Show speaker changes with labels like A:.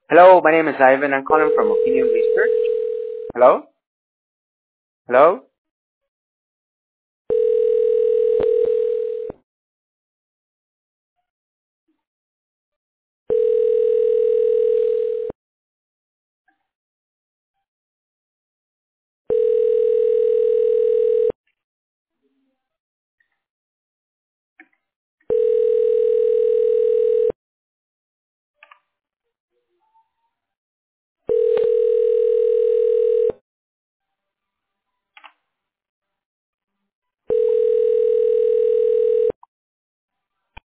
A: Hello, my name is Ivan. I'm calling from Opinion Research. Hello? Hello?